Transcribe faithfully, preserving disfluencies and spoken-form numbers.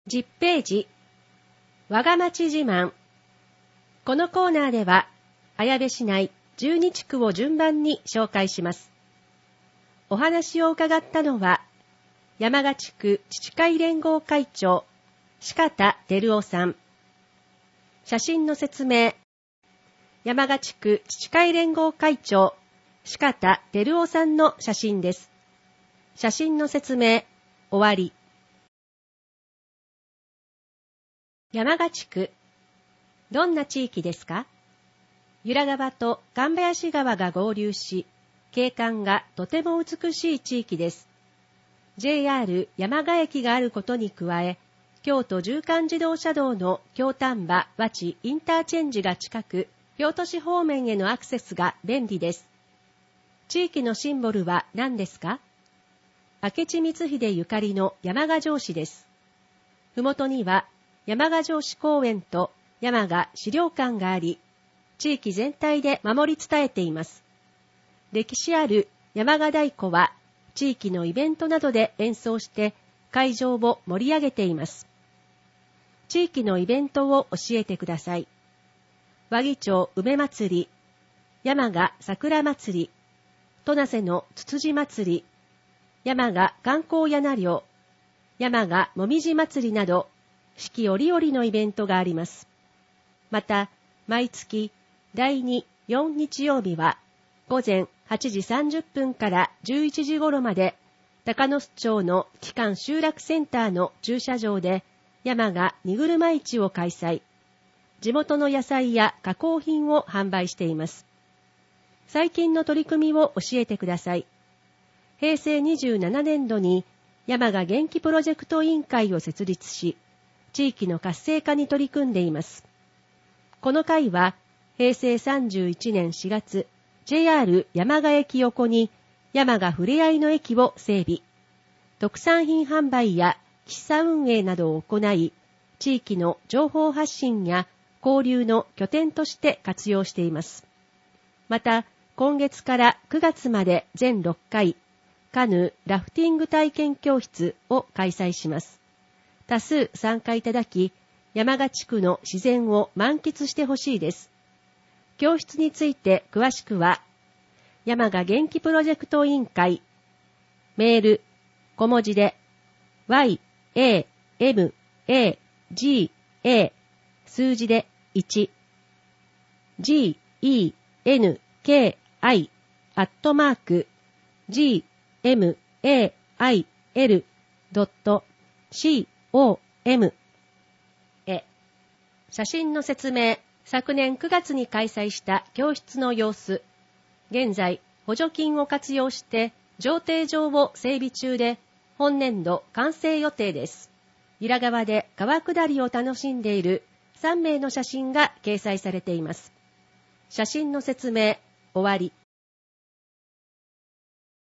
じゅっページ、我が町自慢。このコーナーでは、綾部市内じゅうに地区を順番に紹介します。お話を伺ったのは、山鹿地区自治会連合会長、四方照夫さん。写真の説明。山鹿地区自治会連合会長、四方照夫さんの写真です。写真の説明、終わり。山鹿地区。どんな地域ですか？由良川と神林川が合流し、景観がとても美しい地域です。ジェイアール 山鹿駅があることに加え、京都縦貫自動車道の京丹波和知インターチェンジが近く、京都市方面へのアクセスが便利です。地域のシンボルは何ですか？明智光秀ゆかりの山鹿城址です。ふもとには山鹿城址公園と山鹿資料館があり、地域全体で守り伝えています。歴史ある山鹿太鼓は、地域のイベントなどで演奏して会場を盛り上げています。地域のイベントを教えてください。和木町梅祭り、山鹿桜祭り、戸無瀬のつつじ祭り、山鹿観光柳漁、山鹿もみじ祭りなど、四季折々のイベントがあります。また、毎月だいに、よん日曜日は、午前はちじさんじゅっぷんからじゅういちじ頃まで、高野須町の基幹集落センターの駐車場で、山鹿荷車市を開催。地元の野菜や加工品を販売しています。最近の取り組みを教えてください。へいせいにじゅうななねんどに、山鹿元気プロジェクト委員会を設立し、地域の活性化に取り組んでいます。この会は、へいせいさんじゅういちねんしがつ、ジェイアール 山鹿駅横に山鹿ふれあいの駅を整備。特産品販売や喫茶運営などを行い、地域の情報発信や交流の拠点として活用しています。また、今月からくがつまで全ろっかい、カヌー・ラフティング体験教室を開催します。多数参加いただき、山鹿地区の自然を満喫してほしいです。教室について詳しくは、山鹿元気プロジェクト委員会、メール、小文字で、ワイエーエムエージーエー、数字でいち、ジーイーエヌケーアイ、アットマーク、ジーエムエーアイエルドットシーオーエム へ。写真の説明。昨年くがつに開催した教室の様子。現在、補助金を活用して乗艇場を整備中で、本年度完成予定です。由良川で川下りを楽しんでいるさんめいの写真が掲載されています。写真の説明、終わり。